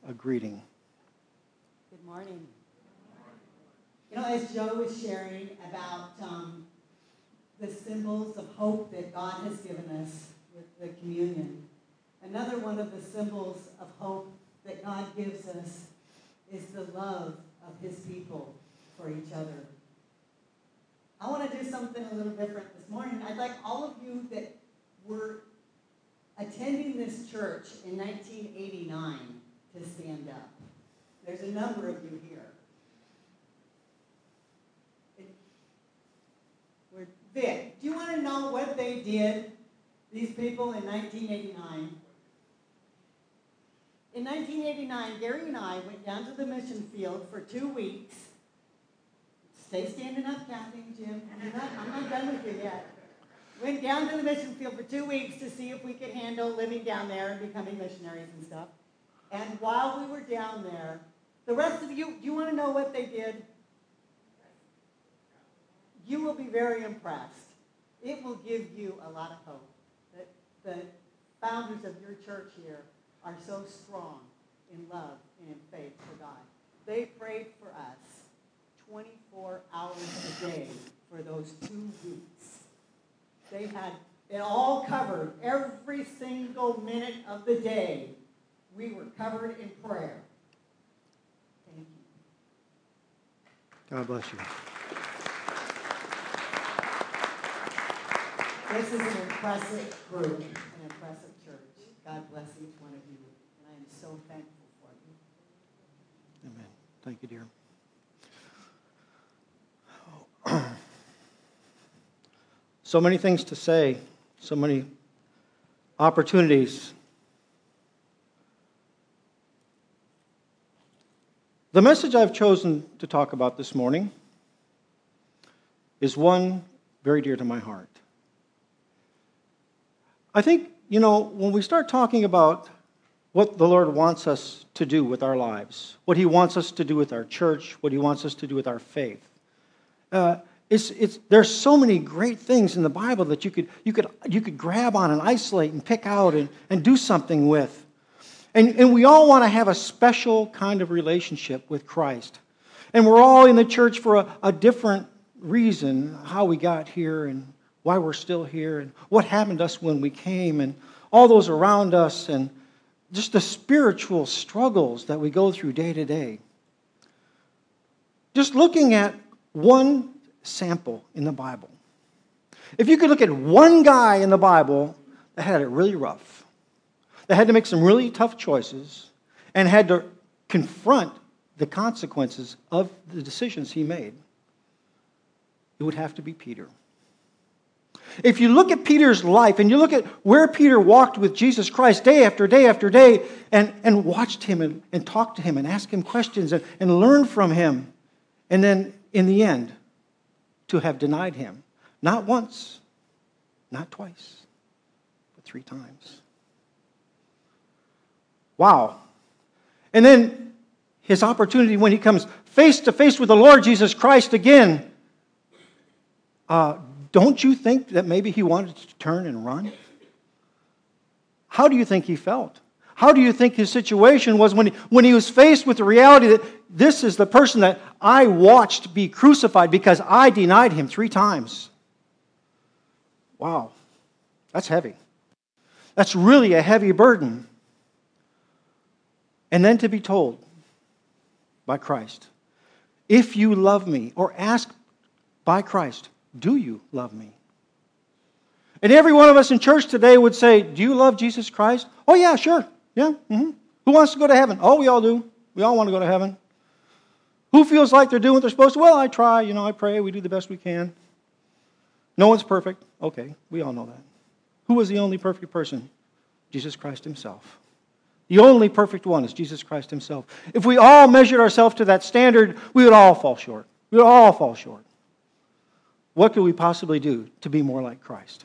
a greeting. Good morning. As Joe was sharing about the symbols of hope that God has given us with the communion, another one of the symbols of hope that God gives us is the love of his people for each other. I want to do something a little different this morning. I'd like all of you that were attending this church in 1989 to stand up. There's a number of you here. Vic, do you want to know what they did, these people, in 1989? In 1989, Gary and I went down to the mission field for 2 weeks. Stay standing up, Kathy and Jim. I'm not done with you yet. Went down to the mission field for 2 weeks to see if we could handle living down there and becoming missionaries and stuff. And while we were down there, the rest of you, do you want to know what they did? You will be very impressed. It will give you a lot of hope that the founders of your church here are so strong in love and in faith for God. They prayed for us 24 hours a day for those 2 weeks. They had it all covered. Every single minute of the day, we were covered in prayer. Thank you. God bless you. This is an impressive group, an impressive church. God bless each one of you, and I am so thankful for you. Amen. Thank you, dear. So many things to say, so many opportunities. The message I've chosen to talk about this morning is one very dear to my heart. I think, when we start talking about what the Lord wants us to do with our lives, what He wants us to do with our church, what He wants us to do with our faith, there's so many great things in the Bible that you could grab on and isolate and pick out and do something with. And we all want to have a special kind of relationship with Christ. And we're all in the church for a different reason, how we got here and why we're still here and what happened to us when we came and all those around us and just the spiritual struggles that we go through day to day. Just looking at one sample in the Bible. If you could look at one guy in the Bible that had it really rough, that had to make some really tough choices and had to confront the consequences of the decisions he made, it would have to be Peter. If you look at Peter's life and you look at where Peter walked with Jesus Christ day after day after day and watched him and talked to him and asked him questions and learned from him, and then in the end, to have denied him, not once, not twice, but 3 times. Wow. And then his opportunity when he comes face to face with the Lord Jesus Christ again, don't you think that maybe he wanted to turn and run? How do you think he felt? How do you think his situation was when he was faced with the reality that this is the person that I watched be crucified because I denied him 3 times? Wow, that's heavy. That's really a heavy burden. And then to be told by Christ, if you love me, or ask by Christ, do you love me? And every one of us in church today would say, do you love Jesus Christ? Oh yeah, sure. Yeah. Mm-hmm. Who wants to go to heaven? Oh, we all do. We all want to go to heaven. Who feels like they're doing what they're supposed to? Well, I try. I pray. We do the best we can. No one's perfect. Okay, we all know that. Who was the only perfect person? Jesus Christ himself. The only perfect one is Jesus Christ himself. If we all measured ourselves to that standard, we would all fall short. We would all fall short. What could we possibly do to be more like Christ?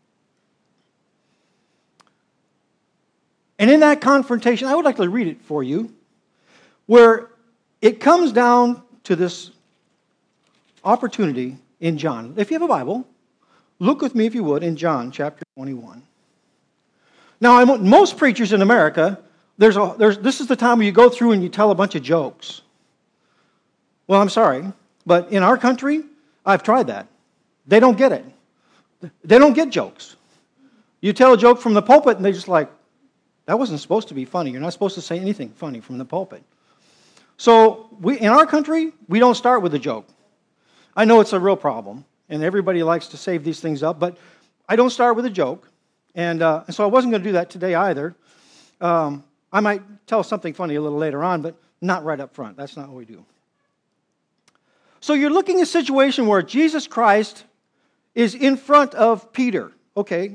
And in that confrontation, I would like to read it for you, where it comes down to this opportunity in John. If you have a Bible, look with me, if you would, in John chapter 21. Now, most preachers in America this is the time where you go through and you tell a bunch of jokes. Well, I'm sorry, but in our country, I've tried that. They don't get it. They don't get jokes. You tell a joke from the pulpit, and they're just like, that wasn't supposed to be funny. You're not supposed to say anything funny from the pulpit. So in our country, we don't start with a joke. I know it's a real problem, and everybody likes to save these things up, but I don't start with a joke, and so I wasn't going to do that today either. I might tell something funny a little later on, but not right up front. That's not what we do. So you're looking at a situation where Jesus Christ is in front of Peter. Okay.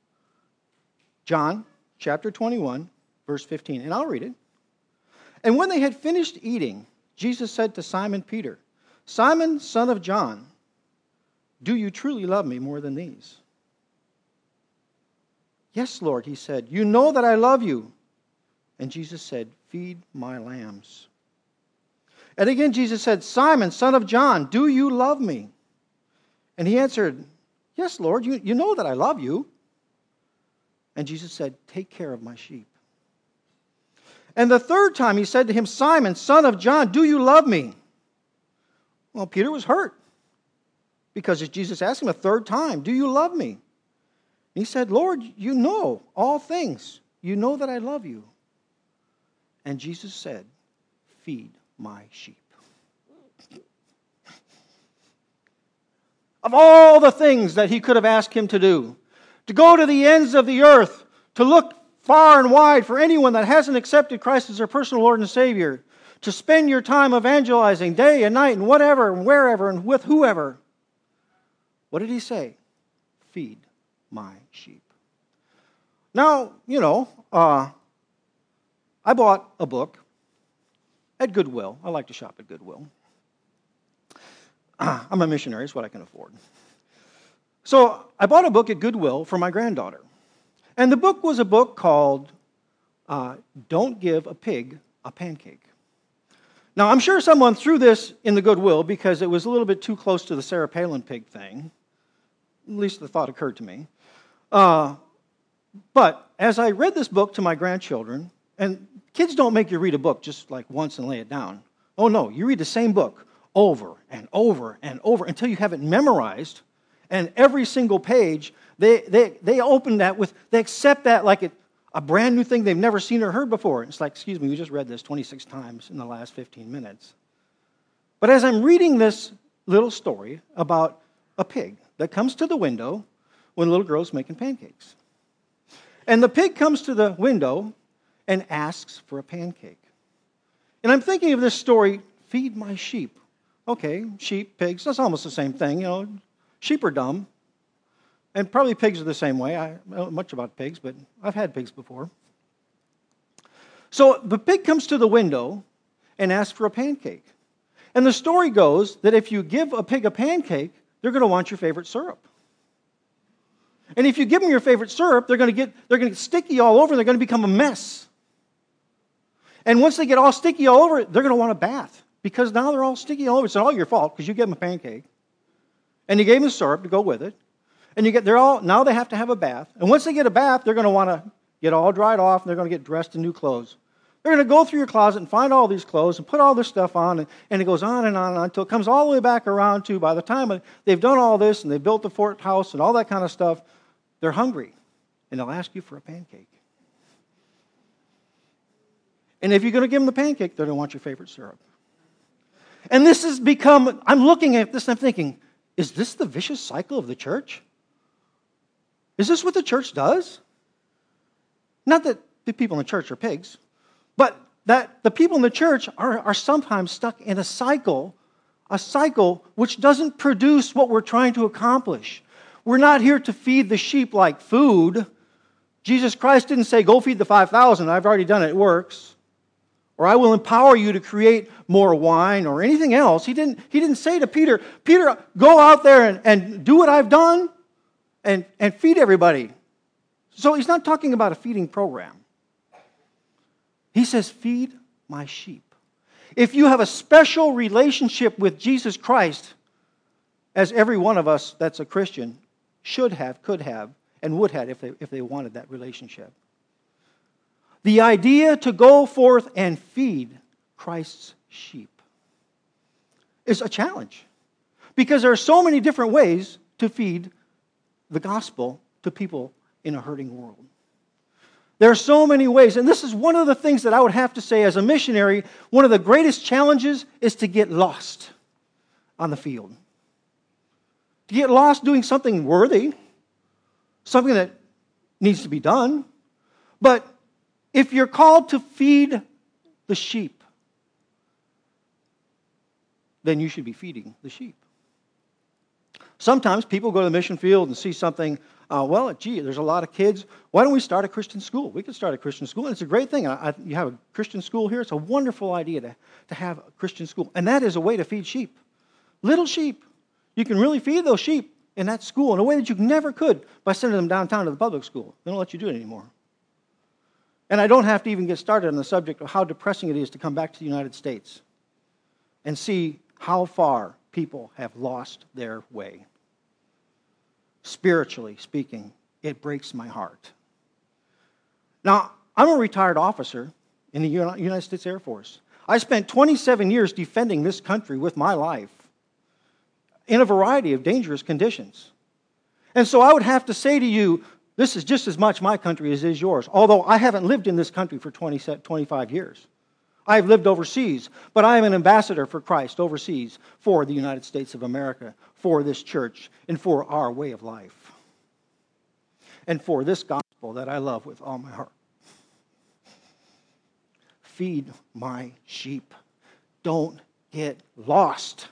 John chapter 21, verse 15, and I'll read it. And when they had finished eating, Jesus said to Simon Peter, Simon, son of John, do you truly love me more than these? Yes, Lord, he said, you know that I love you. And Jesus said, feed my lambs. And again Jesus said, Simon, son of John, do you love me? And he answered, yes, Lord, you know that I love you. And Jesus said, take care of my sheep. And the third time he said to him, Simon, son of John, do you love me? Well, Peter was hurt because Jesus asked him a third time, do you love me? And he said, Lord, you know all things. You know that I love you. And Jesus said, feed my sheep. Of all the things that he could have asked him to do, to go to the ends of the earth, to look far and wide for anyone that hasn't accepted Christ as their personal Lord and Savior, to spend your time evangelizing day and night and whatever and wherever and with whoever. What did he say? Feed my sheep. Now, I bought a book at Goodwill. I like to shop at Goodwill. I'm a missionary, it's what I can afford. So I bought a book at Goodwill for my granddaughter. And the book was a book called Don't Give a Pig a Pancake. Now, I'm sure someone threw this in the Goodwill because it was a little bit too close to the Sarah Palin pig thing. At least the thought occurred to me. But as I read this book to my grandchildren, and kids don't make you read a book just like once and lay it down. Oh no, you read the same book over and over and over until you have it memorized. And every single page, they open that with, they accept that like a brand new thing they've never seen or heard before. It's like, excuse me, we just read this 26 times in the last 15 minutes. But as I'm reading this little story about a pig that comes to the window when a little girl's making pancakes. And the pig comes to the window and asks for a pancake. And I'm thinking of this story, feed my sheep. Okay, sheep, pigs, that's almost the same thing, Sheep are dumb. And probably pigs are the same way. I don't know much about pigs, but I've had pigs before. So the pig comes to the window and asks for a pancake. And the story goes that if you give a pig a pancake, they're going to want your favorite syrup. And if you give them your favorite syrup, they're going to get sticky all over and they're going to become a mess. And once they get all sticky all over, they're going to want a bath because now they're all sticky all over. It's all your fault because you gave them a pancake. And you gave them syrup to go with it. And now they have to have a bath. And once they get a bath, they're going to want to get all dried off and they're going to get dressed in new clothes. They're going to go through your closet and find all these clothes and put all this stuff on, and it goes on and on until it comes all the way back around to by the time they've done all this and they've built the fort house and all that kind of stuff, they're hungry and they'll ask you for a pancake. And if you're going to give them the pancake, they're going to want your favorite syrup. And this has become, I'm looking at this and I'm thinking, is this the vicious cycle of the church? Is this what the church does? Not that the people in the church are pigs, but that the people in the church are sometimes stuck in a cycle which doesn't produce what we're trying to accomplish. We're not here to feed the sheep like food. Jesus Christ didn't say, go feed the 5,000. I've already done it. It works. Or I will empower you to create more wine or anything else. He didn't say to Peter, go out there and do what I've done and feed everybody. So he's not talking about a feeding program. He says, feed my sheep. If you have a special relationship with Jesus Christ, as every one of us that's a Christian should have, could have, and would have if they wanted that relationship, The idea to go forth and feed Christ's sheep is a challenge, because there are so many different ways to feed the gospel to people in a hurting world. There are so many ways, and this is one of the things that I would have to say as a missionary, one of the greatest challenges is to get lost on the field. To get lost doing something worthy, something that needs to be done. But if you're called to feed the sheep, then you should be feeding the sheep. Sometimes people go to the mission field and see something, there's a lot of kids. Why don't we start a Christian school? We could start a Christian school, and it's a great thing. You have a Christian school here. It's a wonderful idea to have a Christian school. And that is a way to feed sheep. Little sheep. You can really feed those sheep in that school in a way that you never could by sending them downtown to the public school. They don't let you do it anymore. And I don't have to even get started on the subject of how depressing it is to come back to the United States and see how far people have lost their way. Spiritually speaking, it breaks my heart. Now, I'm a retired officer in the United States Air Force. I spent 27 years defending this country with my life in a variety of dangerous conditions. And so I would have to say to you, this is just as much my country as is yours, although I haven't lived in this country for 25 years. I've lived overseas, but I am an ambassador for Christ overseas for the United States of America, for this church, and for our way of life, and for this gospel that I love with all my heart. Feed my sheep. Don't get lost.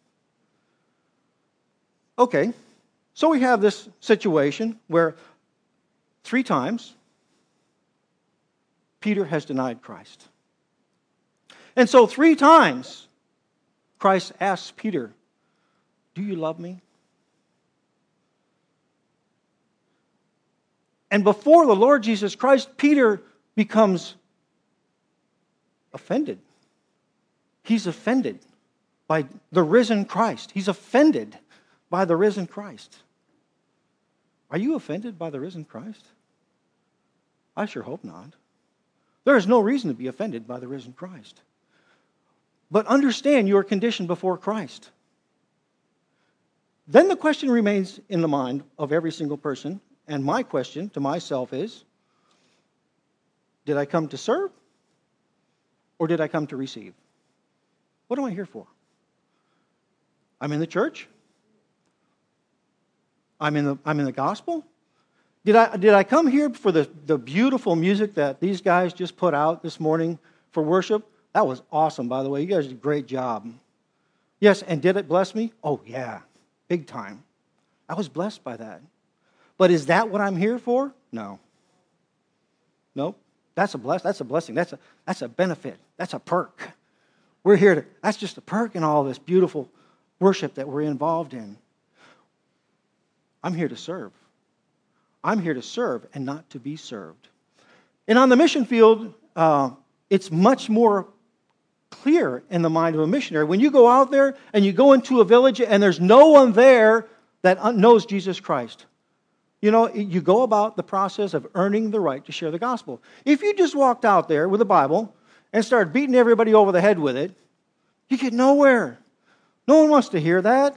Okay, so we have this situation where 3 times Peter has denied Christ. And so 3 times Christ asks Peter, do you love me? And before the Lord Jesus Christ, Peter becomes offended. He's offended by the risen Christ. He's offended by the risen Christ. Are you offended by the risen Christ? I sure hope not. There is no reason to be offended by the risen Christ. But understand your condition before Christ. Then the question remains in the mind of every single person, and my question to myself is, did I come to serve or did I come to receive? What am I here for? I'm in the church. I'm in the gospel. Did I come here for the beautiful music that these guys just put out this morning for worship? That was awesome, by the way. You guys did a great job. Yes, and did it bless me? Oh, yeah, big time. I was blessed by that. But is that what I'm here for? No. Nope. That's a blessing. That's a benefit. That's a perk. We're here to, that's just a perk in all this beautiful worship that we're involved in. I'm here to serve. I'm here to serve and not to be served. And on the mission field, it's much more clear in the mind of a missionary. When you go out there and you go into a village and there's no one there that knows Jesus Christ, you go about the process of earning the right to share the gospel. If you just walked out there with a Bible and started beating everybody over the head with it, you get nowhere. No one wants to hear that.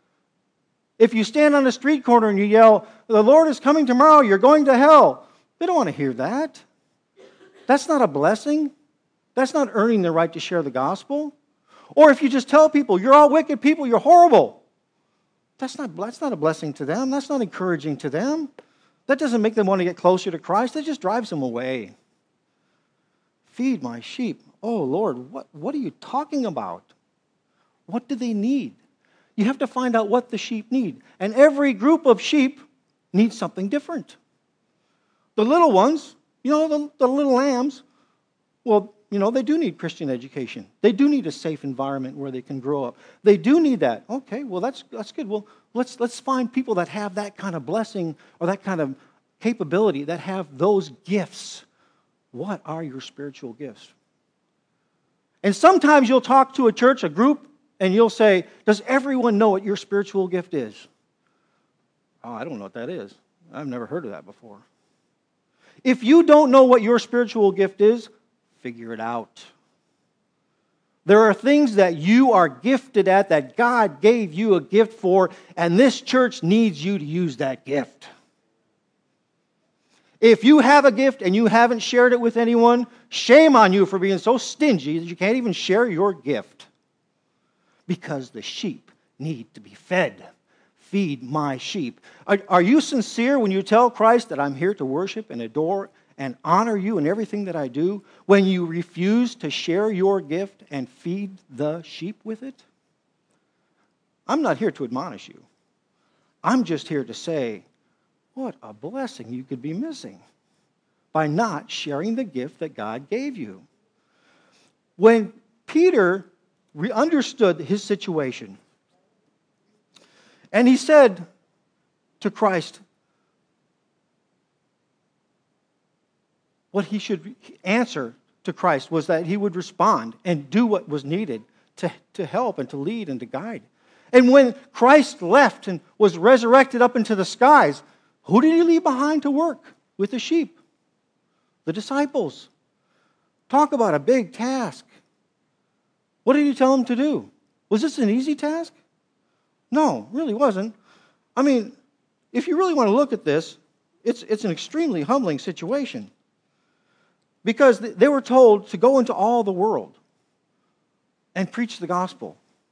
If you stand on a street corner and you yell, the Lord is coming tomorrow, you're going to hell, they don't want to hear that. That's not a blessing. That's not earning the right to share the gospel. Or if you just tell people, you're all wicked people, you're horrible, that's not a blessing to them. That's not encouraging to them. That doesn't make them want to get closer to Christ. That just drives them away. Feed my sheep. Oh, Lord, what are you talking about? What do they need? You have to find out what the sheep need. And every group of sheep needs something different. The little ones, the little lambs, well, they do need Christian education. They do need a safe environment where they can grow up. They do need that. Okay, well, that's good. Well, let's find people that have that kind of blessing or that kind of capability, that have those gifts. What are your spiritual gifts? And sometimes you'll talk to a church, a group, and you'll say, does everyone know what your spiritual gift is? Oh, I don't know what that is. I've never heard of that before. If you don't know what your spiritual gift is, figure it out. There are things that you are gifted at that God gave you a gift for, and this church needs you to use that gift. If you have a gift and you haven't shared it with anyone, shame on you for being so stingy that you can't even share your gift. Because the sheep need to be fed. Feed my sheep. Are you sincere when you tell Christ that I'm here to worship and adore and honor you in everything that I do, when you refuse to share your gift and feed the sheep with it? I'm not here to admonish you. I'm just here to say, what a blessing you could be missing by not sharing the gift that God gave you. When Peter understood his situation, and he said to Christ, what he should answer to Christ was that he would respond and do what was needed to help and to lead and to guide. And when Christ left and was resurrected up into the skies, who did he leave behind to work with the sheep? The disciples. Talk about a big task. What did he tell them to do? Was this an easy task? No, it really wasn't. I mean, if you really want to look at this, it's an extremely humbling situation. Because they were told to go into all the world and preach the gospel.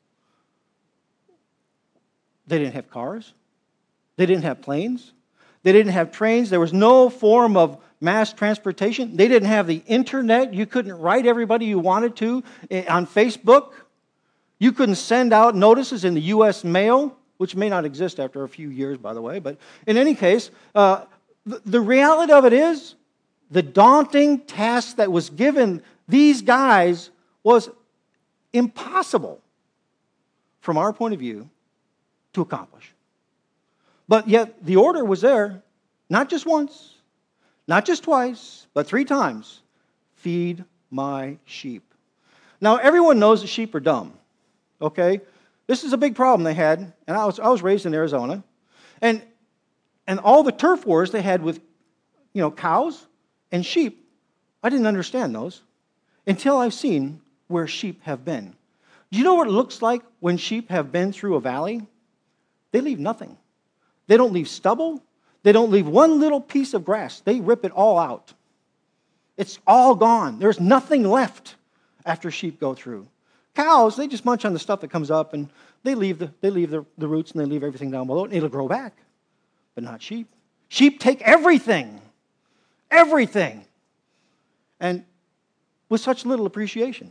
They didn't have cars. They didn't have planes. They didn't have trains. There was no form of mass transportation. They didn't have the internet. You couldn't write everybody you wanted to on Facebook. You couldn't send out notices in the U.S. mail, which may not exist after a few years, by the way. But in any case, the reality of it is, the daunting task that was given these guys was impossible, from our point of view, to accomplish. But yet the order was there, not just once, not just twice, but 3 times. Feed my sheep. Now, everyone knows that sheep are dumb, okay? This is a big problem they had, and I was raised in Arizona. And all the turf wars they had with, cows and sheep, I didn't understand those until I've seen where sheep have been. Do you know what it looks like when sheep have been through a valley? They leave nothing. They don't leave stubble. They don't leave one little piece of grass. They rip it all out. It's all gone. There's nothing left after sheep go through. Cows, they just munch on the stuff that comes up, and they leave the roots, and they leave everything down below, and it'll grow back. But not sheep. Sheep take everything. Everything. And with such little appreciation.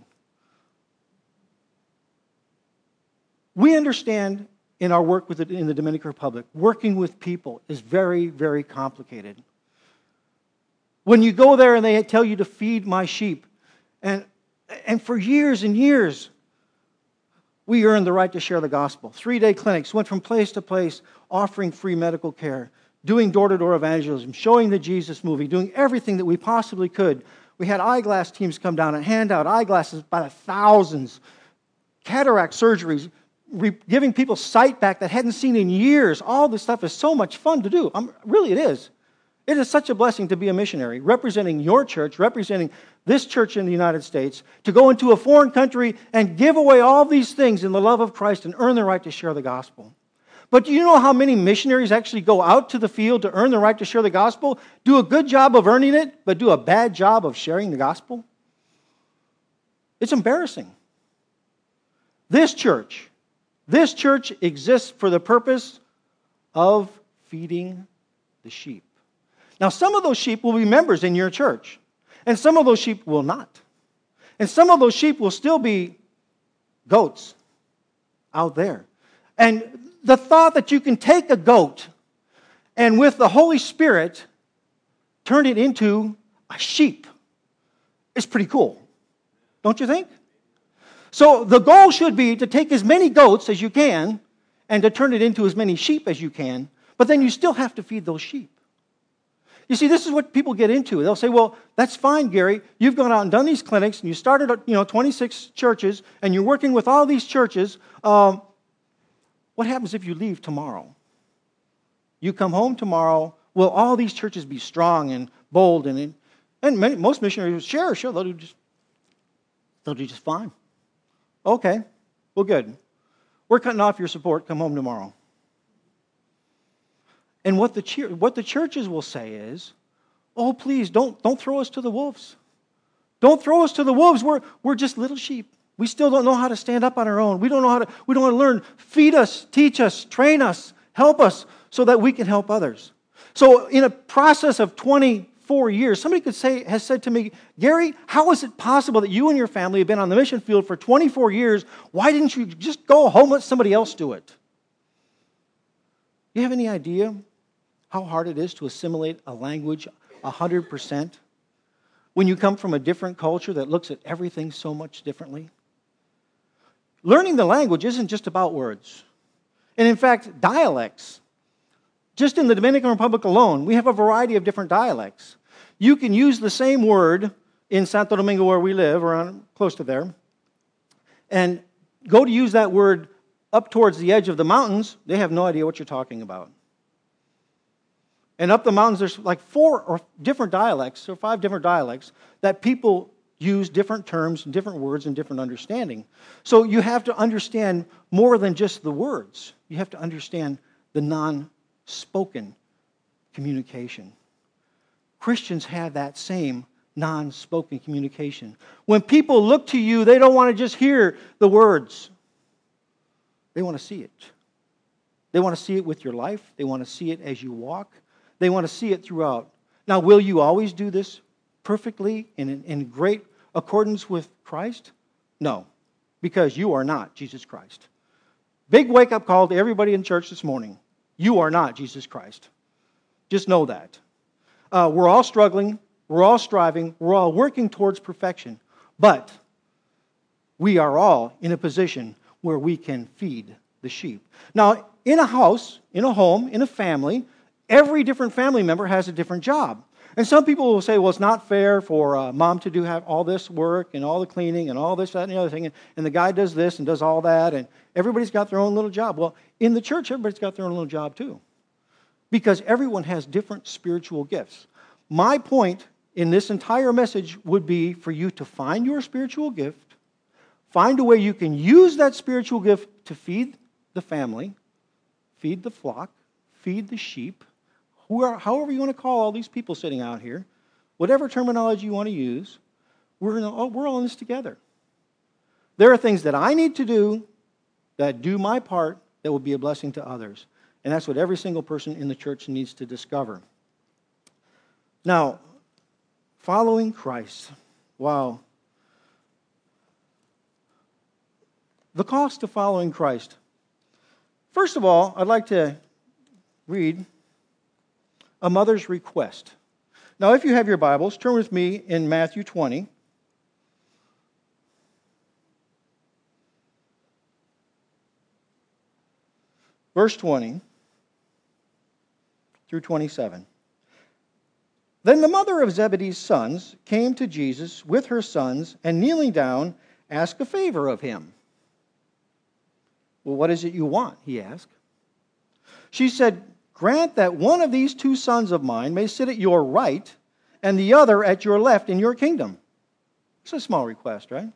We understand in our work in the Dominican Republic, working with people is very, very complicated. When you go there and they tell you to feed my sheep, and for years and years, we earned the right to share the gospel. 3-day clinics, went from place to place, offering free medical care, doing door-to-door evangelism, showing the Jesus movie, doing everything that we possibly could. We had eyeglass teams come down and hand out eyeglasses by the thousands, cataract surgeries, giving people sight back that hadn't seen in years. All this stuff is so much fun to do. Really, it is. It is such a blessing to be a missionary, representing your church, representing this church in the United States, to go into a foreign country and give away all these things in the love of Christ and earn the right to share the gospel. But do you know how many missionaries actually go out to the field to earn the right to share the gospel, do a good job of earning it, but do a bad job of sharing the gospel? It's embarrassing. This church exists for the purpose of feeding the sheep. Now, some of those sheep will be members in your church, and some of those sheep will not. And some of those sheep will still be goats out there. And the thought that you can take a goat and with the Holy Spirit turn it into a sheep is pretty cool, don't you think? So the goal should be to take as many goats as you can and to turn it into as many sheep as you can, but then you still have to feed those sheep. You see, this is what people get into. They'll say, well, that's fine, Gary. You've gone out and done these clinics, and you started 26 churches, and you're working with all these churches. What happens if you leave tomorrow? You come home tomorrow, will all these churches be strong and bold, and most missionaries sure, they'll do just fine. Okay, well, good. We're cutting off your support. Come home tomorrow. And what the churches will say is, oh, please, don't throw us to the wolves. Don't throw us to the wolves. We're just little sheep. We still don't know how to stand up on our own. We don't know how to learn. Feed us, teach us, train us, help us so that we can help others. So in a process of 24 years, somebody has said to me, Gary, how is it possible that you and your family have been on the mission field for 24 years? Why didn't you just go home and let somebody else do it? Do you have any idea how hard it is to assimilate a language 100% when you come from a different culture that looks at everything so much differently? Learning the language isn't just about words. And in fact, dialects. Just in the Dominican Republic alone, we have a variety of different dialects. You can use the same word in Santo Domingo where we live, around close to there, and go to use that word up towards the edge of the mountains, they have no idea what you're talking about. And up the mountains, there's like 4 different dialects, or 5 different dialects, that people use different terms, different words, and different understanding. So you have to understand more than just the words. You have to understand the non-spoken communication. Christians have that same non-spoken communication. When people look to you, they don't want to just hear the words. They want to see it. They want to see it with your life. They want to see it as you walk. They want to see it throughout. Now, will you always do this perfectly in great accordance with Christ? No, because you are not Jesus Christ. Big wake-up call to everybody in church this morning. You are not Jesus Christ. Just know that. We're all struggling. We're all striving. We're all working towards perfection. But we are all in a position where we can feed the sheep. Now, in a house, in a home, in a family, every different family member has a different job. And some people will say, well, it's not fair for mom to have all this work and all the cleaning and all this, that, and the other thing. And the guy does this and does all that. And everybody's got their own little job. Well, in the church, everybody's got their own little job too. Because everyone has different spiritual gifts. My point in this entire message would be for you to find your spiritual gift, find a way you can use that spiritual gift to feed the family, feed the flock, feed the sheep, however you want to call all these people sitting out here, whatever terminology you want to use, we're all in this together. There are things that I need to do that do my part that will be a blessing to others. And that's what every single person in the church needs to discover. Now, following Christ. Wow. The cost of following Christ. First of all, I'd like to read a mother's request. Now, if you have your Bibles, turn with me in Matthew 20. Verse 20 through 27. Then the mother of Zebedee's sons came to Jesus with her sons, and kneeling down, asked a favor of him. Well, what is it you want? He asked. She said, grant that one of these 2 sons of mine may sit at your right and the other at your left in your kingdom. It's a small request, right?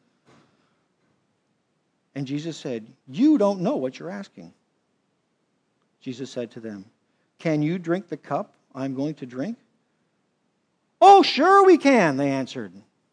And Jesus said, you don't know what you're asking. Jesus said to them, can you drink the cup I'm going to drink? Oh, sure we can, they answered.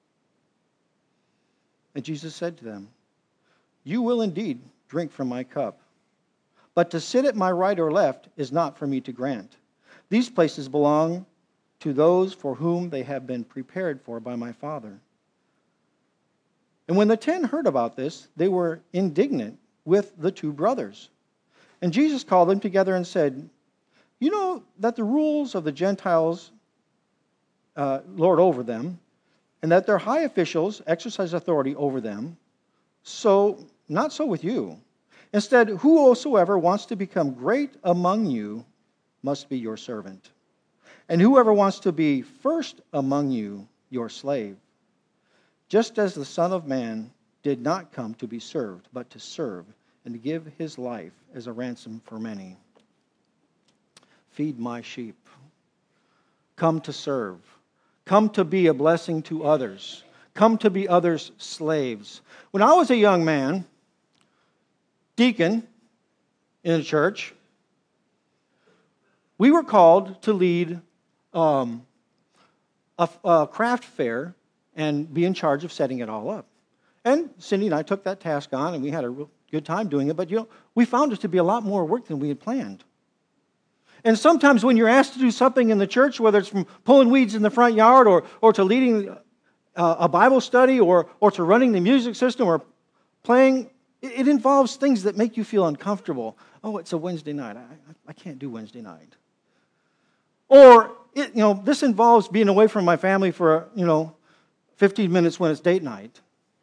And Jesus said to them, you will indeed drink from my cup. But to sit at my right or left is not for me to grant. These places belong to those for whom they have been prepared for by my Father. And when the 10 heard about this, they were indignant with the 2 brothers. And Jesus called them together and said, you know that the rules of the Gentiles lord over them, and that their high officials exercise authority over them. So, not so with you. Instead, whosoever wants to become great among you must be your servant. And whoever wants to be first among you, your slave. Just as the Son of Man did not come to be served, but to serve and to give his life as a ransom for many. Feed my sheep. come to serve. Come to be a blessing to others. Come to be others' slaves. When I was a young man, deacon in a church, we were called to lead a craft fair and be in charge of setting it all up. And Cindy and I took that task on, and we had a real good time doing it. But, we found it to be a lot more work than we had planned. And sometimes when you're asked to do something in the church, whether it's from pulling weeds in the front yard or to leading a Bible study or to running the music system or playing, it involves things that make you feel uncomfortable. Oh, it's a Wednesday night. I can't do Wednesday night. Or, this involves being away from my family for, 15 minutes when it's date night.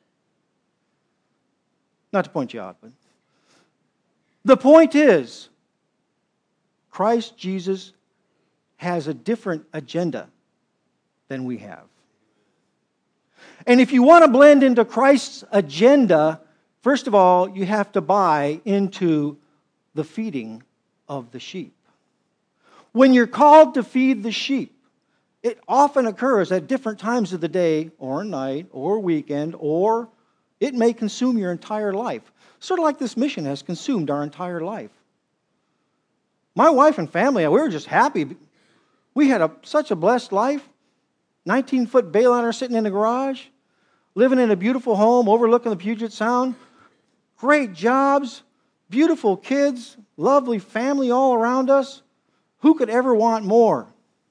Not to point you out, but the point is, Christ Jesus has a different agenda than we have. And if you want to blend into Christ's agenda, first of all, you have to buy into the feeding of the sheep. When you're called to feed the sheep, it often occurs at different times of the day or night or weekend, or it may consume your entire life. Sort of like this mission has consumed our entire life. My wife and family, we were just happy. We had such a blessed life. 19-foot Bayliner sitting in the garage, living in a beautiful home overlooking the Puget Sound, great jobs, beautiful kids, lovely family all around us. Who could ever want more?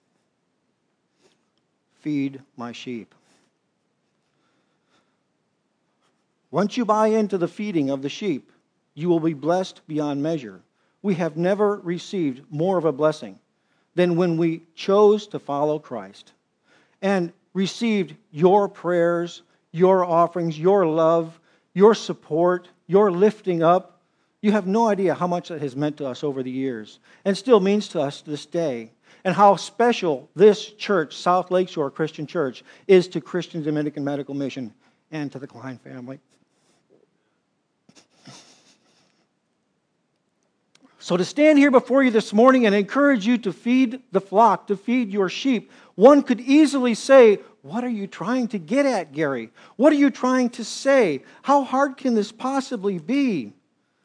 Feed my sheep. Once you buy into the feeding of the sheep, you will be blessed beyond measure. We have never received more of a blessing than when we chose to follow Christ and received your prayers, your offerings, your love, your support, your lifting up. You have no idea how much that has meant to us over the years and still means to us to this day, and how special this church, South Lakeshore Christian Church, is to Christian Dominican Medical Mission and to the Klein family. So to stand here before you this morning and encourage you to feed the flock, to feed your sheep, one could easily say, what are you trying to get at, Gary? What are you trying to say? How hard can this possibly be?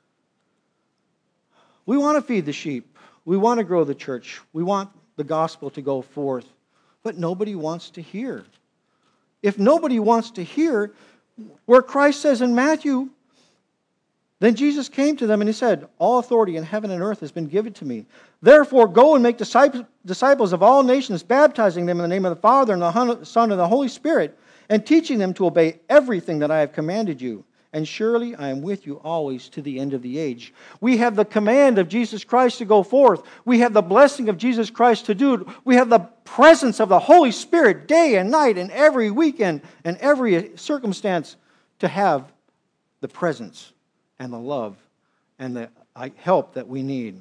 We want to feed the sheep. We want to grow the church. We want the gospel to go forth. But nobody wants to hear. If nobody wants to hear, where Christ says in Matthew, then Jesus came to them and he said, all authority in heaven and earth has been given to me. Therefore, go and make disciples of all nations, baptizing them in the name of the Father and the Son and the Holy Spirit, and teaching them to obey everything that I have commanded you. And surely I am with you always to the end of the age. We have the command of Jesus Christ to go forth. We have the blessing of Jesus Christ to do it. We have the presence of the Holy Spirit day and night and every weekend and every circumstance to have the presence and the love and the help that we need.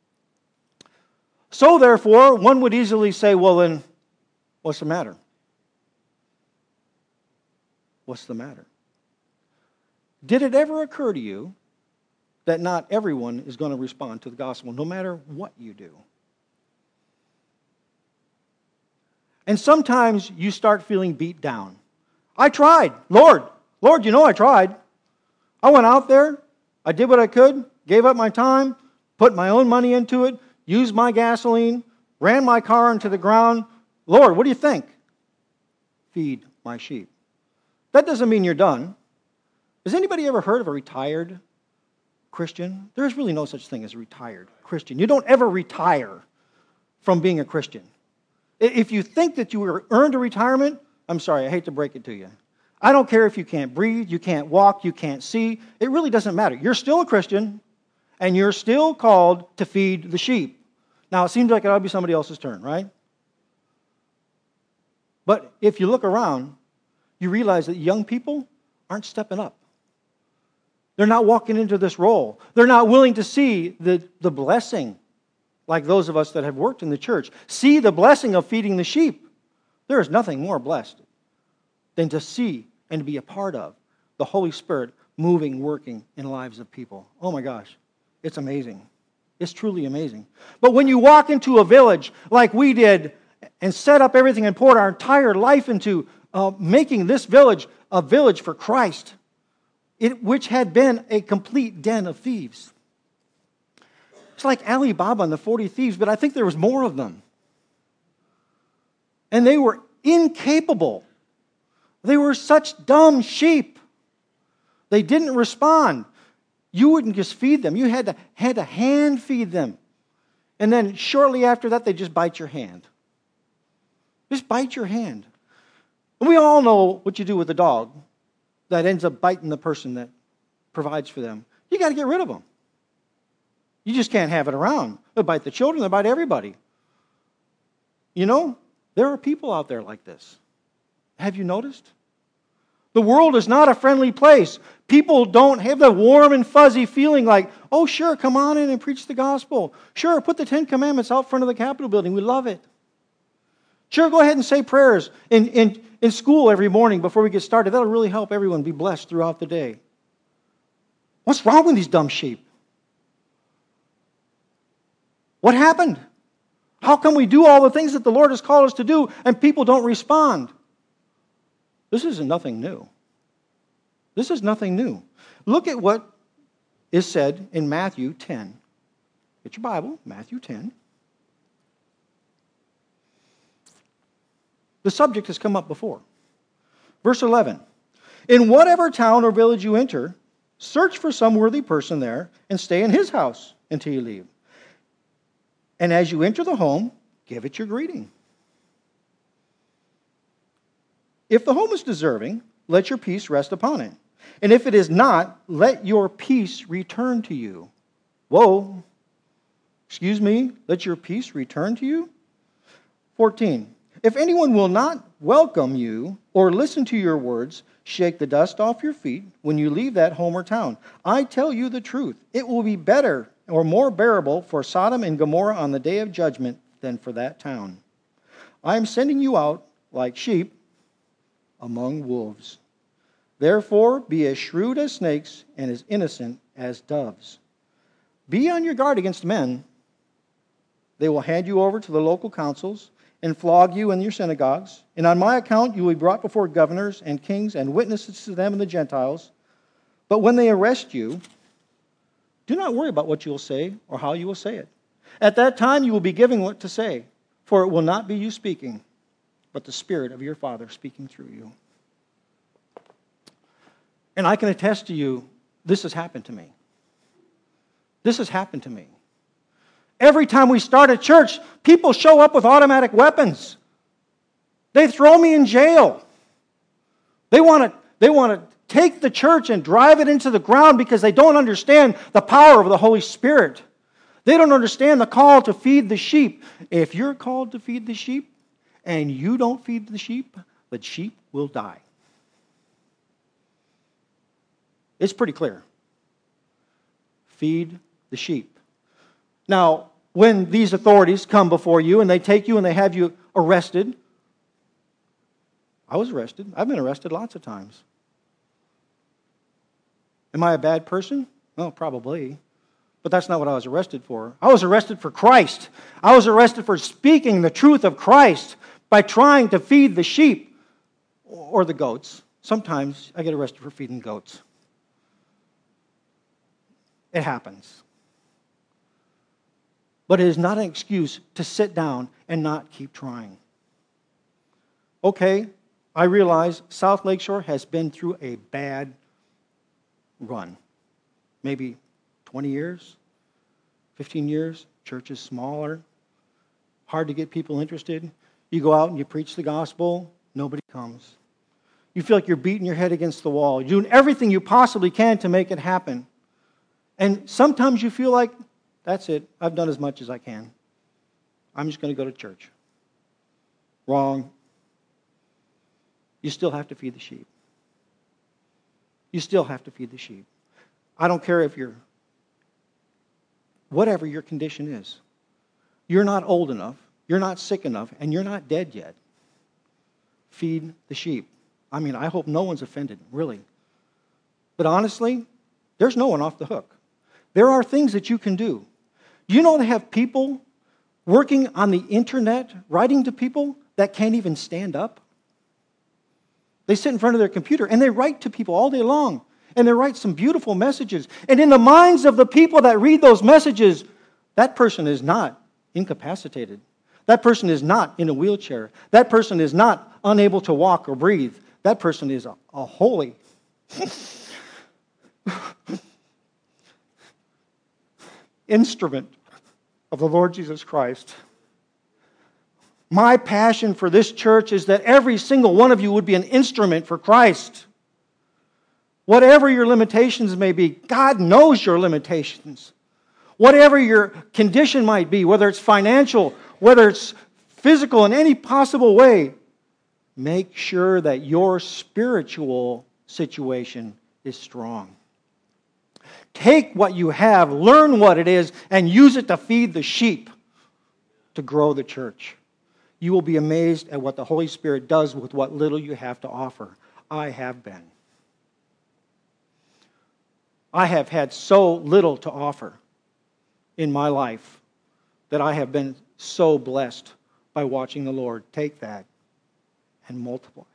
So therefore, one would easily say, well then, what's the matter? What's the matter? Did it ever occur to you that not everyone is going to respond to the gospel, no matter what you do? And sometimes you start feeling beat down. I tried. Lord, I tried. I went out there. I did what I could, gave up my time, put my own money into it, used my gasoline, ran my car into the ground. Lord, what do you think? Feed my sheep. That doesn't mean you're done. Has anybody ever heard of a retired Christian? There is really no such thing as a retired Christian. You don't ever retire from being a Christian. If you think that you earned a retirement, I'm sorry, I hate to break it to you. I don't care if you can't breathe, you can't walk, you can't see. It really doesn't matter. You're still a Christian, and you're still called to feed the sheep. Now, it seems like it ought to be somebody else's turn, right? But if you look around, you realize that young people aren't stepping up. They're not walking into this role. They're not willing to see the blessing, like those of us that have worked in the church. See the blessing of feeding the sheep. There is nothing more blessed than to see and to be a part of the Holy Spirit moving, working in the lives of people. Oh my gosh, it's amazing. It's truly amazing. But when you walk into a village like we did and set up everything and poured our entire life into making this village a village for Christ, which had been a complete den of thieves. It's like Alibaba and the 40 Thieves, but I think there was more of them. And they were incapable. They were such dumb sheep. They didn't respond. You wouldn't just feed them. You had to hand feed them. And then shortly after that, they just bite your hand. Just bite your hand. And we all know what you do with a dog that ends up biting the person that provides for them. You got to get rid of them. You just can't have it around. They'll bite the children. They'll bite everybody. You know, there are people out there like this. Have you noticed? The world is not a friendly place. People don't have the warm and fuzzy feeling like, oh, sure, come on in and preach the gospel. Sure, put the 10 Commandments out front of the Capitol building. We love it. Sure, go ahead and say prayers in school every morning before we get started. That'll really help everyone be blessed throughout the day. What's wrong with these dumb sheep? What happened? How come we do all the things that the Lord has called us to do and people don't respond? This is nothing new. This is nothing new. Look at what is said in Matthew 10. Get your Bible, Matthew 10. The subject has come up before. Verse 11. In whatever town or village you enter, search for some worthy person there and stay in his house until you leave. And as you enter the home, give it your greeting. If the home is deserving, let your peace rest upon it. And if it is not, let your peace return to you. Whoa. Excuse me, let your peace return to you? 14. If anyone will not welcome you or listen to your words, shake the dust off your feet when you leave that home or town. I tell you the truth, it will be better or more bearable for Sodom and Gomorrah on the day of judgment than for that town. I am sending you out like sheep among wolves. Therefore, be as shrewd as snakes and as innocent as doves. Be on your guard against men. They will hand you over to the local councils and flog you in your synagogues. And on my account, you will be brought before governors and kings and witnesses to them and the Gentiles. But when they arrest you, do not worry about what you will say or how you will say it. At that time, you will be given what to say, for it will not be you speaking, but the Spirit of your Father speaking through you. And I can attest to you, this has happened to me. This has happened to me. Every time we start a church, people show up with automatic weapons. They throw me in jail. They want to take the church and drive it into the ground because they don't understand the power of the Holy Spirit. They don't understand the call to feed the sheep. If you're called to feed the sheep and you don't feed the sheep will die. It's pretty clear. Feed the sheep. Now, when these authorities come before you and they take you and they have you arrested, I was arrested. I've been arrested lots of times. Am I a bad person? Well, probably. But that's not what I was arrested for. I was arrested for Christ. I was arrested for speaking the truth of Christ by trying to feed the sheep or the goats. Sometimes I get arrested for feeding goats. It happens. But it is not an excuse to sit down and not keep trying. Okay, I realize South Lakeshore has been through a bad run. Maybe 20 years, 15 years, church is smaller, hard to get people interested. You go out and you preach the gospel, nobody comes. You feel like you're beating your head against the wall. You're doing everything you possibly can to make it happen. And sometimes you feel like, that's it, I've done as much as I can. I'm just going to go to church. Wrong. You still have to feed the sheep. You still have to feed the sheep. I don't care if you're, whatever your condition is. You're not old enough, you're not sick enough, and you're not dead yet. Feed the sheep. I mean, I hope no one's offended, really. But honestly, there's no one off the hook. There are things that you can do. Do you know they have people working on the internet, writing to people that can't even stand up. They sit in front of their computer and they write to people all day long. And they write some beautiful messages. And in the minds of the people that read those messages, that person is not incapacitated. That person is not in a wheelchair. That person is not unable to walk or breathe. That person is a holy instrument of the Lord Jesus Christ. My passion for this church is that every single one of you would be an instrument for Christ. Whatever your limitations may be, God knows your limitations. Whatever your condition might be, whether it's financial, whether it's physical in any possible way, make sure that your spiritual situation is strong. Take what you have, learn what it is, and use it to feed the sheep to grow the church. You will be amazed at what the Holy Spirit does with what little you have to offer. I have been. I have had so little to offer in my life that I have been so blessed by watching the Lord take that and multiply.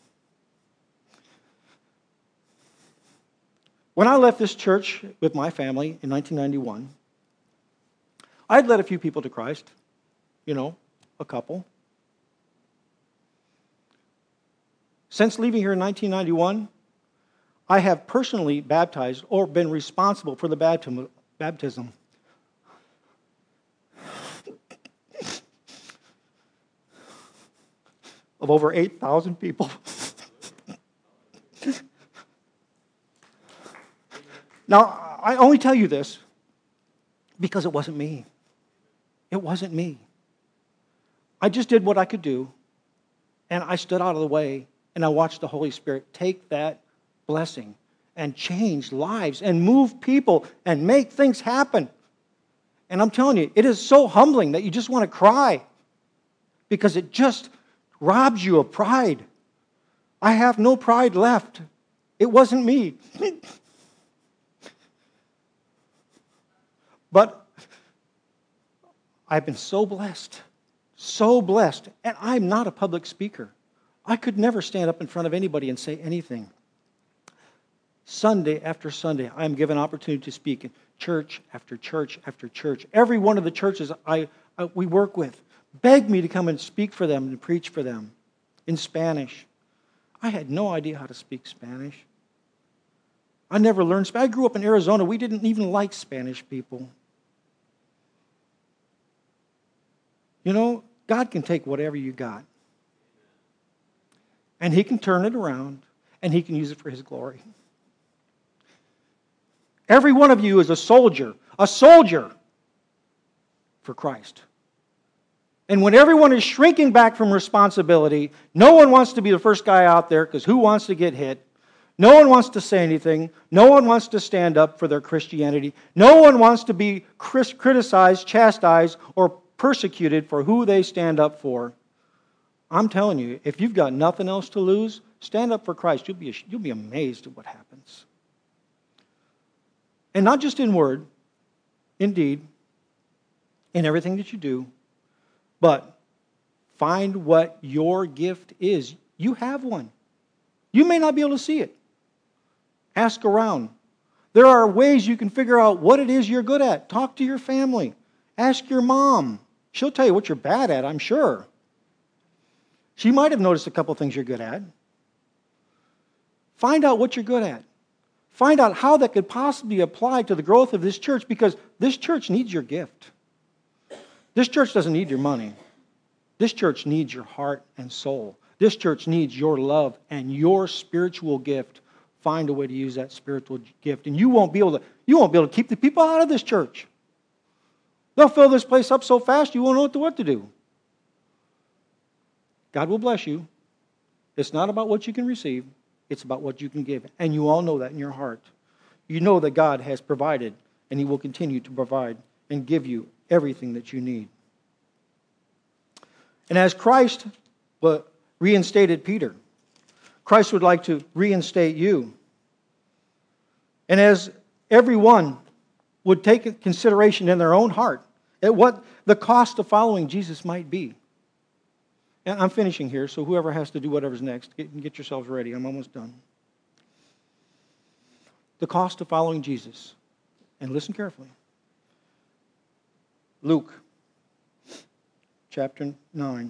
When I left this church with my family in 1991, I had led a few people to Christ, a couple. Since leaving here in 1991, I have personally baptized or been responsible for the baptism of over 8,000 people. Now, I only tell you this because it wasn't me. It wasn't me. I just did what I could do, and I stood out of the way, and I watched the Holy Spirit take that blessing and change lives and move people and make things happen. And I'm telling you, it is so humbling that you just want to cry because it just robs you of pride. I have no pride left. It wasn't me. But I've been so blessed, and I'm not a public speaker. I could never stand up in front of anybody and say anything. Sunday after Sunday, I'm given opportunity to speak in church after church after church. Every one of the churches we work with begged me to come and speak for them and preach for them in Spanish. I had no idea how to speak Spanish. I never learned Spanish. I grew up in Arizona. We didn't even like Spanish people. God can take whatever you got, and He can turn it around, and He can use it for His glory. Every one of you is a soldier for Christ. And when everyone is shrinking back from responsibility, no one wants to be the first guy out there because who wants to get hit? No one wants to say anything. No one wants to stand up for their Christianity. No one wants to be criticized, chastised, or persecuted for who they stand up for. I'm telling you, if you've got nothing else to lose, stand up for Christ. You'll be amazed at what happens. And not just in word, in deed, in everything that you do, but find what your gift is. You have one. You may not be able to see it. Ask around. There are ways you can figure out what it is you're good at. Talk to your family. Ask your mom. She'll tell you what you're bad at, I'm sure. She might have noticed a couple things you're good at. Find out what you're good at. Find out how that could possibly apply to the growth of this church, because this church needs your gift. This church doesn't need your money. This church needs your heart and soul. This church needs your love and your spiritual gift. Find a way to use that spiritual gift, and you won't be able to keep the people out of this church. They'll fill this place up so fast you won't know what to do. God will bless you. It's not about what you can receive. It's about what you can give. And you all know that in your heart. You know that God has provided, and He will continue to provide and give you everything that you need. And as Christ reinstated Peter, Christ would like to reinstate you. And as everyone would take consideration in their own heart, at what the cost of following Jesus might be. And I'm finishing here, so whoever has to do whatever's next, get yourselves ready. I'm almost done. The cost of following Jesus. And listen carefully. Luke, chapter 9,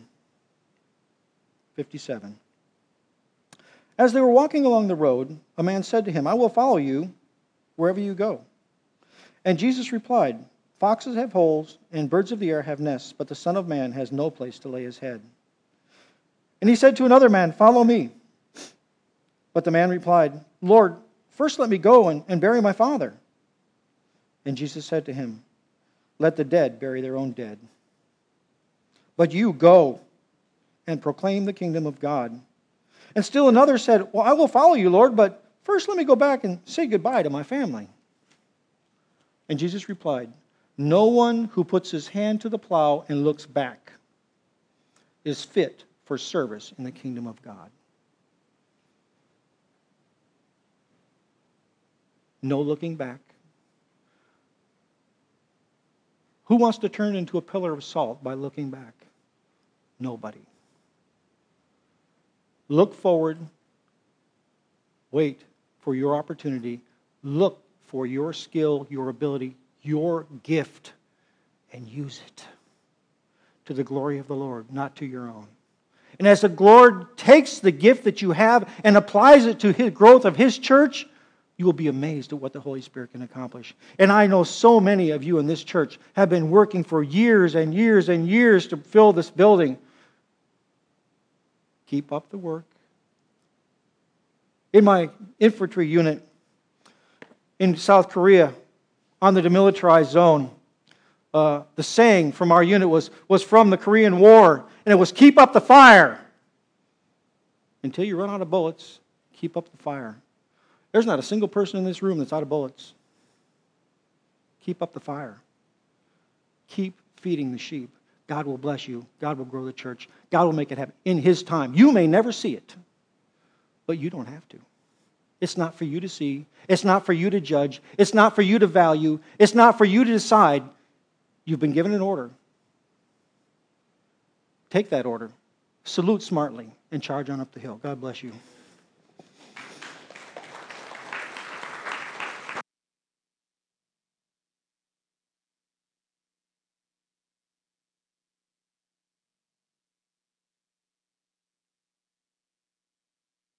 57. As they were walking along the road, a man said to him, I will follow you wherever you go. And Jesus replied, Foxes have holes, and birds of the air have nests, but the Son of Man has no place to lay his head. And he said to another man, Follow me. But the man replied, Lord, first let me go and bury my father. And Jesus said to him, Let the dead bury their own dead. But you go and proclaim the kingdom of God. And still another said, Well, I will follow you, Lord, but first let me go back and say goodbye to my family. And Jesus replied, No one who puts his hand to the plow and looks back is fit for service in the kingdom of God. No looking back. Who wants to turn into a pillar of salt by looking back? Nobody. Look forward. Wait for your opportunity. Look for your skill, your ability, your gift, and use it to the glory of the Lord, not to your own. And as the Lord takes the gift that you have and applies it to His growth of His church, you will be amazed at what the Holy Spirit can accomplish. And I know so many of you in this church have been working for years and years and years to fill this building. Keep up the work. In my infantry unit in South Korea, on the demilitarized zone, the saying from our unit was from the Korean War, and it was, keep up the fire. Until you run out of bullets, keep up the fire. There's not a single person in this room that's out of bullets. Keep up the fire. Keep feeding the sheep. God will bless you. God will grow the church. God will make it happen in His time. You may never see it, but you don't have to. It's not for you to see. It's not for you to judge. It's not for you to value. It's not for you to decide. You've been given an order. Take that order. Salute smartly and charge on up the hill. God bless you.